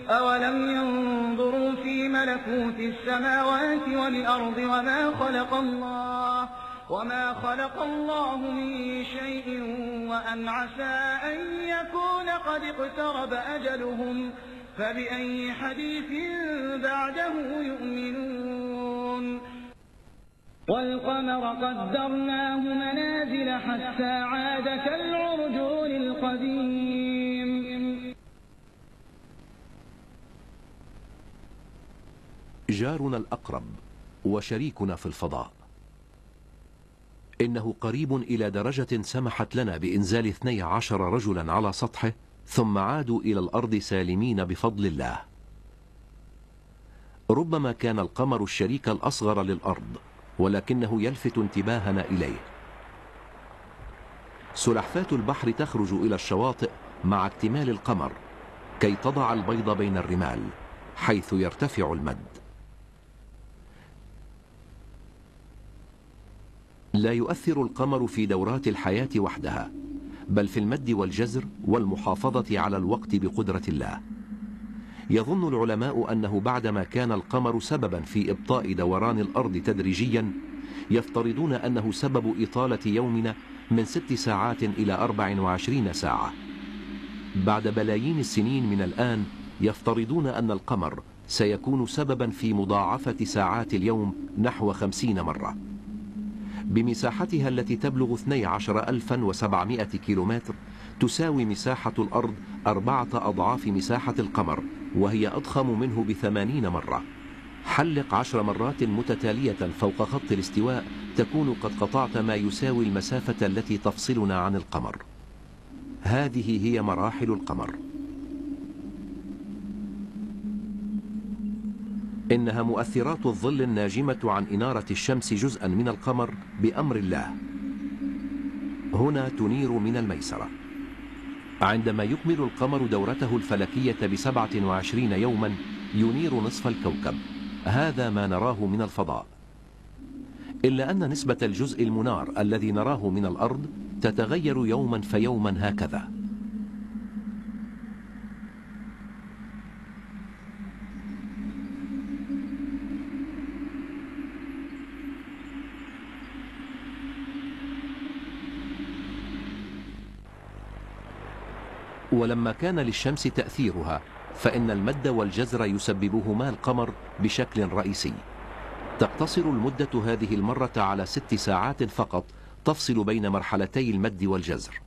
أولم ينظروا في ملكوت السماوات والأرض وما خلق الله من شيء وأن عسى أن يكون قد اقترب أجلهم فبأي حديث بعده يؤمنون والقمر قدرناه منازل حتى عاد كالعرجون القديم. جارنا الأقرب وشريكنا في الفضاء إنه قريب إلى درجة سمحت لنا بإنزال 12 رجلا على سطحه ثم عادوا إلى الأرض سالمين بفضل الله. ربما كان القمر الشريك الأصغر للأرض ولكنه يلفت انتباهنا إليه. سلحفاة البحر تخرج إلى الشواطئ مع اكتمال القمر كي تضع البيض بين الرمال حيث يرتفع المد. لا يؤثر القمر في دورات الحياة وحدها بل في المد والجزر والمحافظة على الوقت بقدرة الله. يظن العلماء أنه بعدما كان القمر سببا في إبطاء دوران الأرض تدريجيا يفترضون أنه سبب إطالة يومنا من 6 ساعات إلى 24 ساعة. بعد بلايين السنين من الآن يفترضون أن القمر سيكون سببا في مضاعفة ساعات اليوم نحو 50 مرة. بمساحتها التي تبلغ 12,700 كيلومتر تساوي مساحة الأرض 4 أضعاف مساحة القمر وهي أضخم منه ب80 مرة. حلق 10 مرات متتالية فوق خط الاستواء تكون قد قطعت ما يساوي المسافة التي تفصلنا عن القمر. هذه هي مراحل القمر. إنها مؤثرات الظل الناجمة عن إنارة الشمس جزءا من القمر بأمر الله. هنا تنير من الميسرة. عندما يكمل القمر دورته الفلكية ب27 يوما ينير نصف الكوكب. هذا ما نراه من الفضاء. إلا أن نسبة الجزء المنار الذي نراه من الأرض تتغير يوما فيوما هكذا. ولما كان للشمس تأثيرها فإن المد والجزر يسببهما القمر بشكل رئيسي. تقتصر المدة هذه المرة على 6 ساعات فقط تفصل بين مرحلتي المد والجزر.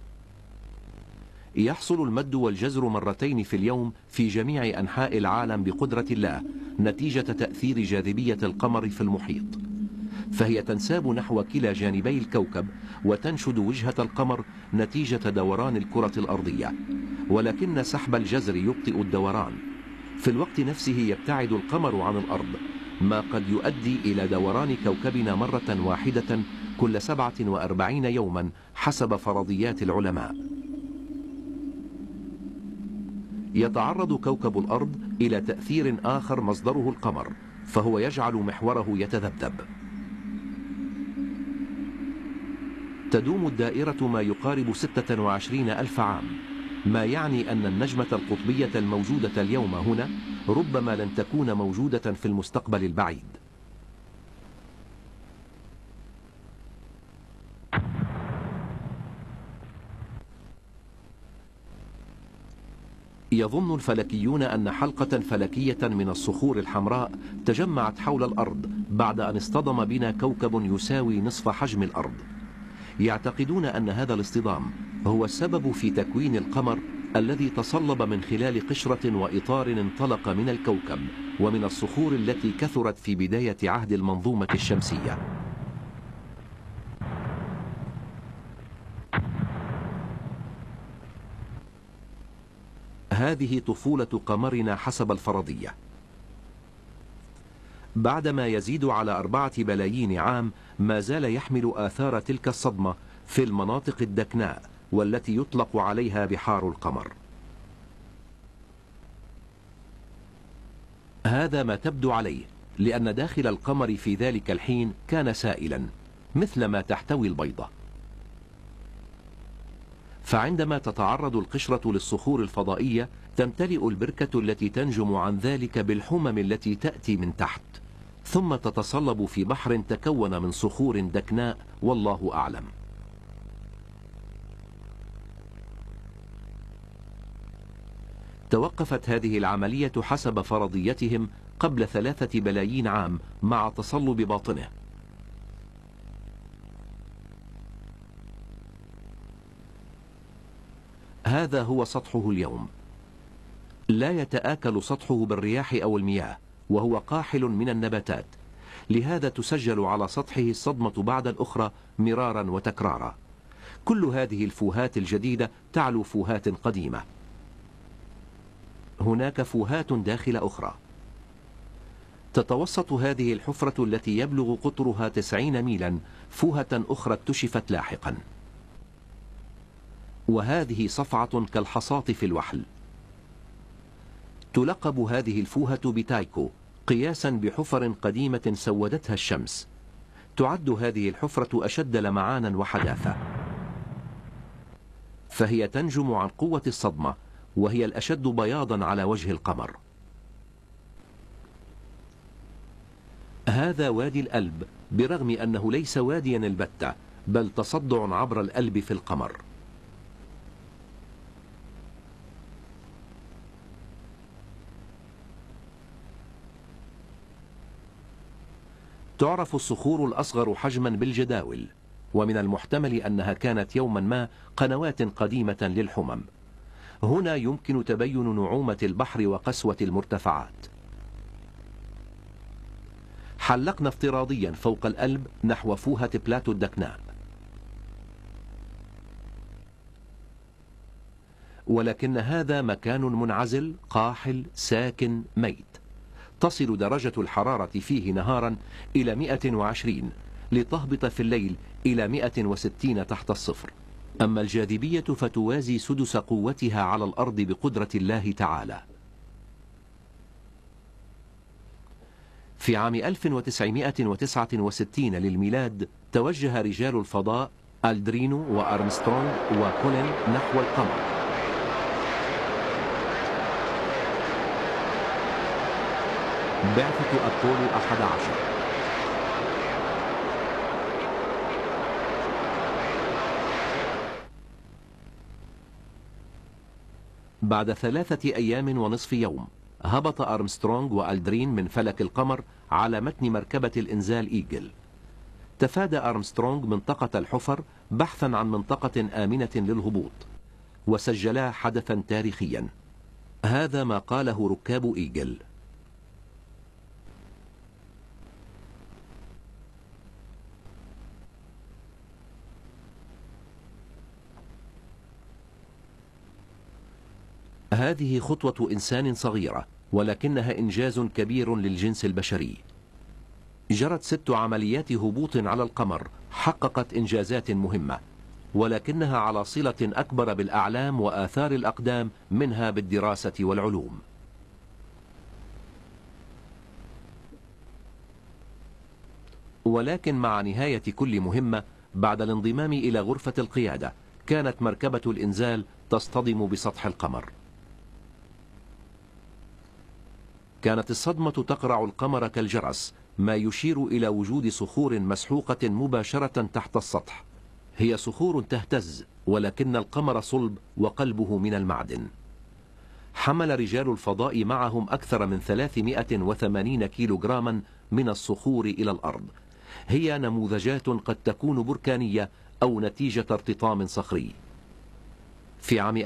يحصل المد والجزر مرتين في اليوم في جميع أنحاء العالم بقدرة الله نتيجة تأثير جاذبية القمر في المحيط، فهي تنساب نحو كلا جانبي الكوكب وتنشد وجهة القمر نتيجة دوران الكرة الأرضية، ولكن سحب الجزر يبطئ الدوران. في الوقت نفسه يبتعد القمر عن الأرض ما قد يؤدي إلى دوران كوكبنا مرة واحدة كل 47 يوما حسب فرضيات العلماء. يتعرض كوكب الأرض إلى تأثير آخر مصدره القمر، فهو يجعل محوره يتذبذب. تدوم الدائرة ما يقارب 26,000 عام، ما يعني أن النجمة القطبية الموجودة اليوم هنا ربما لن تكون موجودة في المستقبل البعيد. يظن الفلكيون أن حلقة فلكية من الصخور الحمراء تجمعت حول الأرض بعد أن اصطدم بنا كوكب يساوي نصف حجم الأرض. يعتقدون أن هذا الاصطدام هو السبب في تكوين القمر الذي تصلب من خلال قشرة وإطار انطلق من الكوكب ومن الصخور التي كثرت في بداية عهد المنظومة الشمسية. هذه طفولة قمرنا حسب الفرضية. بعدما يزيد على 4 بلايين عام ما زال يحمل آثار تلك الصدمة في المناطق الدكناء والتي يطلق عليها بحار القمر. هذا ما تبدو عليه لأن داخل القمر في ذلك الحين كان سائلا مثل ما تحتوي البيضة. فعندما تتعرض القشرة للصخور الفضائية تمتلئ البركة التي تنجم عن ذلك بالحمم التي تأتي من تحت، ثم تتصلب في بحر تكون من صخور دكناء، والله أعلم. توقفت هذه العملية حسب فرضيتهم قبل 3 بلايين عام مع تصلب باطنه. هذا هو سطحه اليوم. لا يتآكل سطحه بالرياح أو المياه، وهو قاحل من النباتات، لهذا تسجل على سطحه الصدمة بعد الأخرى مرارا وتكرارا. كل هذه الفوهات الجديدة تعلو فوهات قديمة. هناك فوهات داخل أخرى. تتوسط هذه الحفرة التي يبلغ قطرها 90 ميلا فوهة أخرى اكتشفت لاحقا، وهذه صفعة كالحصاة في الوحل. تلقب هذه الفوهة بتايكو قياسا بحفر قديمة سودتها الشمس. تعد هذه الحفرة أشد لمعانا وحداثة، فهي تنجم عن قوة الصدمة، وهي الأشد بياضا على وجه القمر. هذا وادي الألب، برغم أنه ليس واديا البتة، بل تصدع عبر الألب في القمر. تعرف الصخور الأصغر حجما بالجداول، ومن المحتمل أنها كانت يوما ما قنوات قديمة للحمم. هنا يمكن تبين نعومة البحر وقسوة المرتفعات. حلقنا افتراضيا فوق الألب نحو فوهة بلاتو الدكناء، ولكن هذا مكان منعزل قاحل ساكن ميت. تصل درجة الحرارة فيه نهارا إلى 120، لتهبط في الليل إلى 160 تحت الصفر. أما الجاذبية فتوازي سدس قوتها على الأرض بقدرة الله تعالى. في عام 1969 للميلاد توجه رجال الفضاء ألدرينو وأرمسترونغ وكولين نحو القمر. بعثة أبولو 11. بعد 3 أيام ونصف يوم هبط أرمسترونغ وألدرين من فلك القمر على متن مركبة الإنزال إيجل. تفادى أرمسترونغ منطقة الحفر بحثا عن منطقة آمنة للهبوط، وسجلا حدثا تاريخيا. هذا ما قاله ركاب إيجل: هذه خطوة إنسان صغيرة، ولكنها إنجاز كبير للجنس البشري. جرت 6 عمليات هبوط على القمر حققت إنجازات مهمة، ولكنها على صلة أكبر بالأعلام وآثار الأقدام منها بالدراسة والعلوم. ولكن مع نهاية كل مهمة بعد الانضمام إلى غرفة القيادة كانت مركبة الإنزال تصطدم بسطح القمر. كانت الصدمة تقرع القمر كالجرس، ما يشير إلى وجود صخور مسحوقة مباشرة تحت السطح. هي صخور تهتز، ولكن القمر صلب وقلبه من المعدن. حمل رجال الفضاء معهم أكثر من 380 كيلوغراما من الصخور إلى الأرض. هي نموذجات قد تكون بركانية أو نتيجة ارتطام صخري. في عام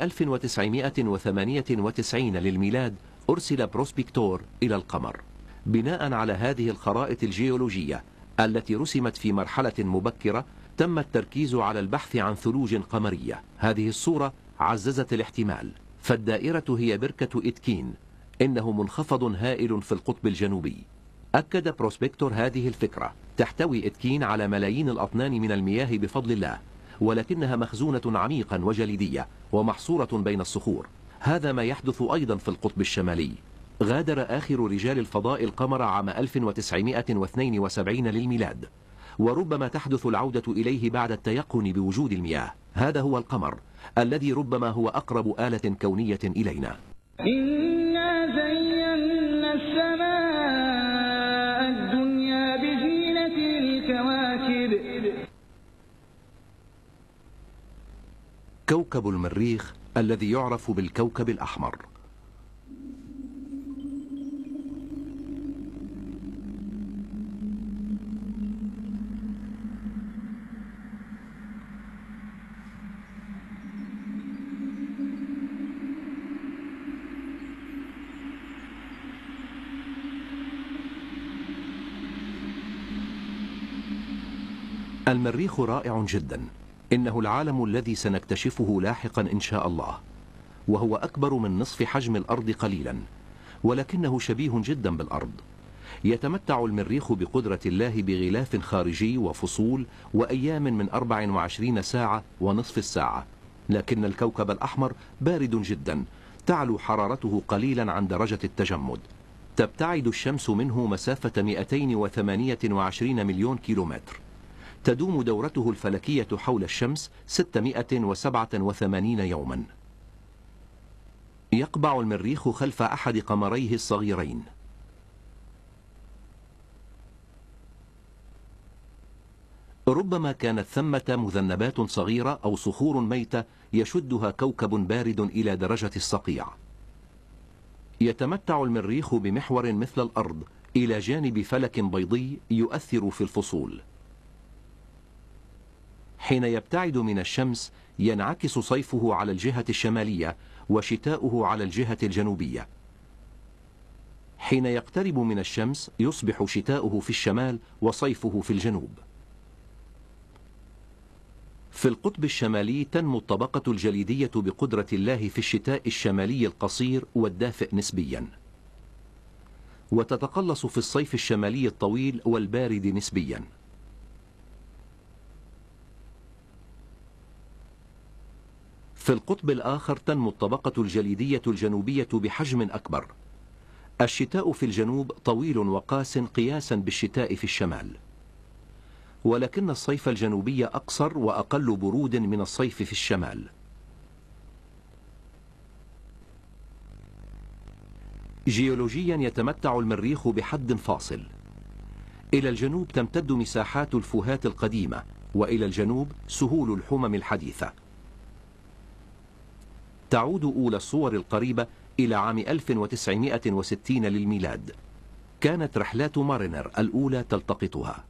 1998 للميلاد أرسل بروسبكتور إلى القمر. بناء على هذه الخرائط الجيولوجية التي رسمت في مرحلة مبكرة، تم التركيز على البحث عن ثلوج قمرية. هذه الصورة عززت الاحتمال، فالدائرة هي بركة إتكين، إنه منخفض هائل في القطب الجنوبي. أكد بروسبكتور هذه الفكرة. تحتوي إتكين على ملايين الأطنان من المياه بفضل الله، ولكنها مخزونة عميقا وجليدية ومحصورة بين الصخور. هذا ما يحدث أيضا في القطب الشمالي. غادر آخر رجال الفضاء القمر عام 1972 للميلاد، وربما تحدث العودة إليه بعد التيقن بوجود المياه. هذا هو القمر الذي ربما هو أقرب آلة كونية إلينا. إنا زينا السماء الدنيا بزينة الكواكب. كوكب المريخ الذي يعرف بالكوكب الأحمر. المريخ رائع جدا، إنه العالم الذي سنكتشفه لاحقا إن شاء الله، وهو أكبر من نصف حجم الأرض قليلا، ولكنه شبيه جدا بالأرض. يتمتع المريخ بقدرة الله بغلاف خارجي وفصول وأيام من 24 ساعة ونصف الساعة، لكن الكوكب الأحمر بارد جدا، تعلو حرارته قليلا عن درجة التجمد. تبتعد الشمس منه مسافة 228 مليون كيلومتر. تدوم دورته الفلكية حول الشمس 687 يوما. يقبع المريخ خلف أحد قمريه الصغيرين. ربما كانت ثمة مذنبات صغيرة أو صخور ميتة يشدها كوكب بارد إلى درجة الصقيع. يتمتع المريخ بمحور مثل الأرض إلى جانب فلك بيضي يؤثر في الفصول. حين يبتعد من الشمس ينعكس صيفه على الجهة الشمالية وشتاؤه على الجهة الجنوبية. حين يقترب من الشمس يصبح شتاؤه في الشمال وصيفه في الجنوب. في القطب الشمالي تنمو الطبقة الجليدية بقدرة الله في الشتاء الشمالي القصير والدافئ نسبيا، وتتقلص في الصيف الشمالي الطويل والبارد نسبيا. في القطب الآخر تنمو الطبقة الجليدية الجنوبية بحجم أكبر. الشتاء في الجنوب طويل وقاس قياسا بالشتاء في الشمال، ولكن الصيف الجنوبي أقصر وأقل برود من الصيف في الشمال. جيولوجيا يتمتع المريخ بحد فاصل. إلى الجنوب تمتد مساحات الفوهات القديمة، وإلى الجنوب سهول الحمم الحديثة. تعود أولى الصور القريبة إلى عام 1960 للميلاد. كانت رحلات مارينر الأولى تلتقطها.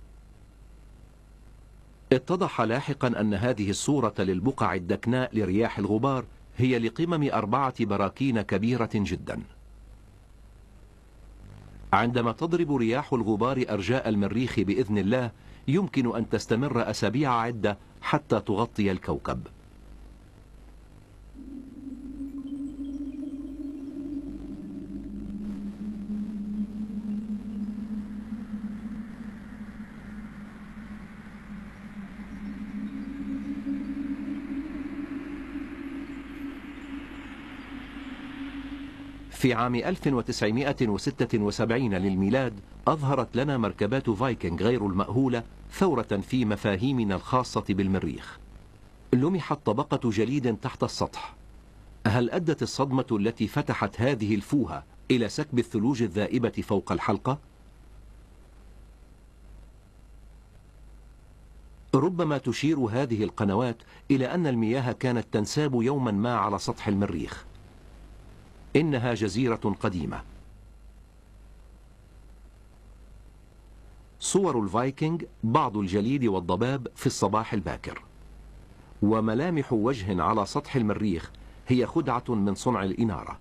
اتضح لاحقا أن هذه الصورة للبقع الدكناء لرياح الغبار هي لقمم 4 براكين كبيرة جدا. عندما تضرب رياح الغبار أرجاء المريخ بإذن الله يمكن أن تستمر أسابيع عدة حتى تغطي الكوكب. في عام 1976 للميلاد أظهرت لنا مركبات فايكنج غير المأهولة ثورة في مفاهيمنا الخاصة بالمريخ. لمحت طبقة جليد تحت السطح. هل أدت الصدمة التي فتحت هذه الفوهة إلى سكب الثلوج الذائبة فوق الحلقة؟ ربما تشير هذه القنوات إلى أن المياه كانت تنساب يوما ما على سطح المريخ. إنها جزيرة قديمة. صور الفايكنج بعض الجليد والضباب في الصباح الباكر، وملامح وجه على سطح المريخ هي خدعة من صنع الإنارة.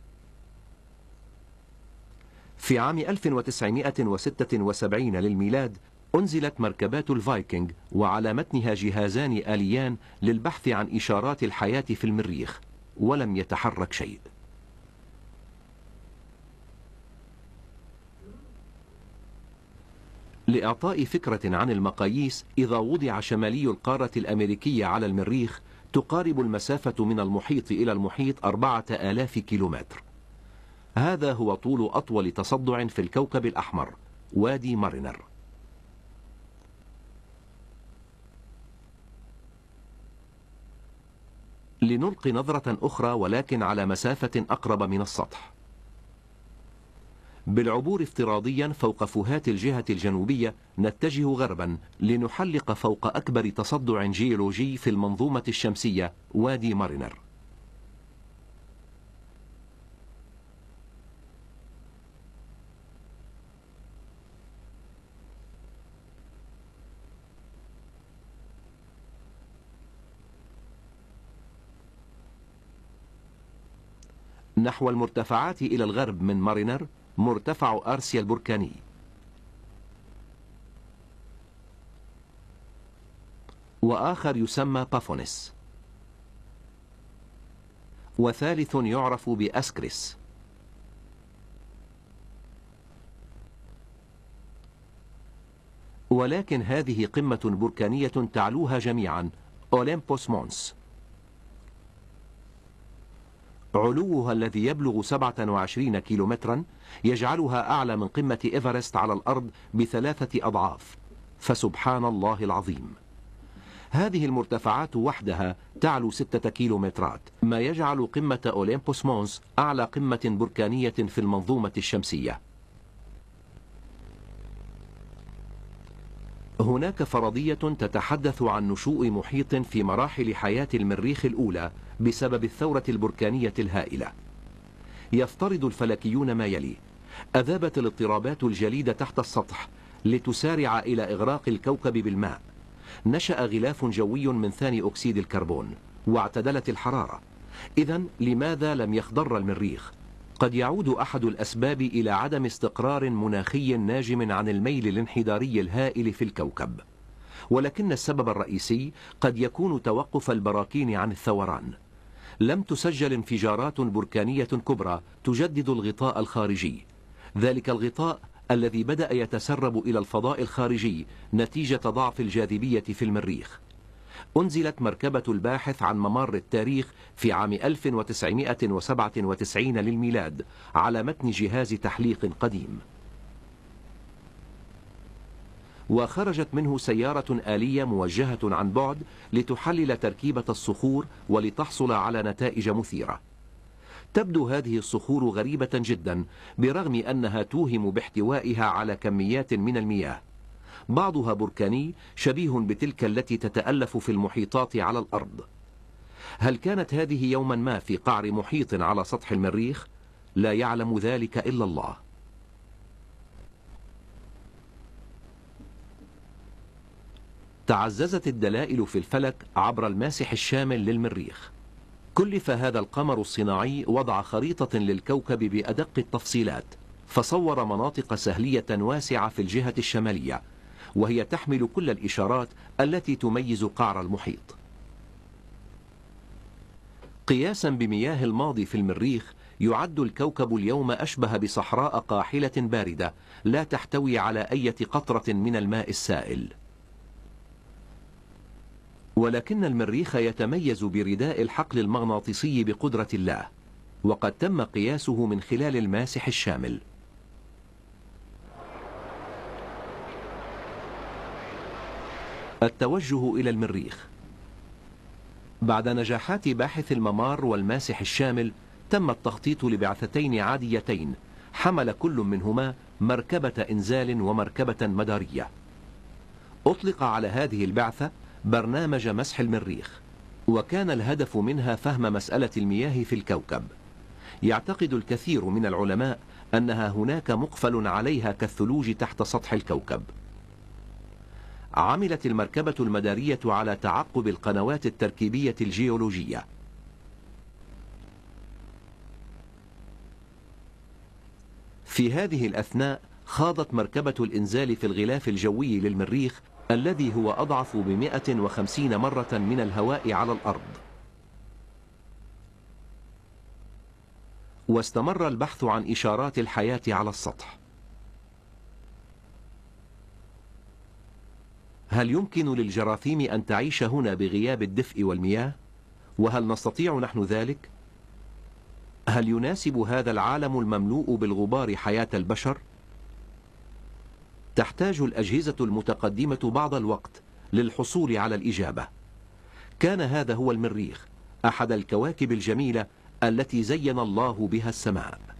في عام 1976 للميلاد أنزلت مركبات الفايكنج وعلى متنها جهازان آليان للبحث عن إشارات الحياة في المريخ، ولم يتحرك شيء. لإعطاء فكرة عن المقاييس، إذا وضع شمالي القارة الأمريكية على المريخ تقارب المسافة من المحيط إلى المحيط 4000 كيلومتر. هذا هو طول أطول تصدع في الكوكب الأحمر، وادي مارينر. لنلقي نظرة أخرى ولكن على مسافة أقرب من السطح. بالعبور افتراضيا فوق فوهات الجهة الجنوبية نتجه غربا لنحلق فوق أكبر تصدع جيولوجي في المنظومة الشمسية، وادي مارينر. نحو المرتفعات إلى الغرب من مارينر مرتفع أرسيا البركاني، وآخر يسمى بافونس، وثالث يعرف بأسكريس. ولكن هذه قمة بركانية تعلوها جميعا، أوليمبوس مونس. علوها الذي يبلغ 27 كيلومترا يجعلها أعلى من قمة إيفرست على الأرض ب3 أضعاف، فسبحان الله العظيم. هذه المرتفعات وحدها تعلو 6 كيلومترات، ما يجعل قمة أوليمبوس مونس أعلى قمة بركانية في المنظومة الشمسية. هناك فرضية تتحدث عن نشوء محيط في مراحل حياة المريخ الأولى بسبب الثورة البركانية الهائلة. يفترض الفلكيون ما يلي: أذابت الاضطرابات الجليدة تحت السطح لتسارع إلى إغراق الكوكب بالماء، نشأ غلاف جوي من ثاني أكسيد الكربون، واعتدلت الحرارة. إذن لماذا لم يخضر المريخ؟ قد يعود أحد الأسباب إلى عدم استقرار مناخي ناجم عن الميل الانحداري الهائل في الكوكب، ولكن السبب الرئيسي قد يكون توقف البراكين عن الثوران. لم تسجل انفجارات بركانية كبرى تجدد الغطاء الخارجي، ذلك الغطاء الذي بدأ يتسرب إلى الفضاء الخارجي نتيجة ضعف الجاذبية في المريخ. أنزلت مركبة الباحث عن ممر التاريخ في عام 1997 للميلاد على متن جهاز تحليق قديم، وخرجت منه سيارة آلية موجهة عن بعد لتحلل تركيبة الصخور ولتحصل على نتائج مثيرة. تبدو هذه الصخور غريبة جدا برغم أنها توهم باحتوائها على كميات من المياه، بعضها بركاني شبيه بتلك التي تتألف في المحيطات على الأرض. هل كانت هذه يوما ما في قعر محيط على سطح المريخ؟ لا يعلم ذلك إلا الله. تعززت الدلائل في الفلك عبر الماسح الشامل للمريخ. كلف هذا القمر الصناعي وضع خريطة للكوكب بأدق التفصيلات، فصور مناطق سهلية واسعة في الجهة الشمالية، وهي تحمل كل الإشارات التي تميز قعر المحيط. قياسا بمياه الماضي في المريخ، يعد الكوكب اليوم أشبه بصحراء قاحلة باردة لا تحتوي على أي قطرة من الماء السائل. ولكن المريخ يتميز برداء الحقل المغناطيسي بقدرة الله، وقد تم قياسه من خلال الماسح الشامل. التوجه إلى المريخ. بعد نجاحات باحث الممار والماسح الشامل، تم التخطيط لبعثتين عاديتين حمل كل منهما مركبة إنزال ومركبة مدارية. أطلق على هذه البعثة برنامج مسح المريخ، وكان الهدف منها فهم مسألة المياه في الكوكب. يعتقد الكثير من العلماء أنها هناك مقفل عليها كالثلوج تحت سطح الكوكب. عملت المركبة المدارية على تعقب القنوات التركيبية الجيولوجية. في هذه الأثناء خاضت مركبة الإنزال في الغلاف الجوي للمريخ الذي هو أضعف ب150 مرة من الهواء على الأرض. واستمر البحث عن إشارات الحياة على السطح. هل يمكن للجراثيم أن تعيش هنا بغياب الدفء والمياه؟ وهل نستطيع نحن ذلك؟ هل يناسب هذا العالم المملوء بالغبار حياة البشر؟ تحتاج الأجهزة المتقدمة بعض الوقت للحصول على الإجابة. كان هذا هو المريخ أحد الكواكب الجميلة التي زين الله بها السماء.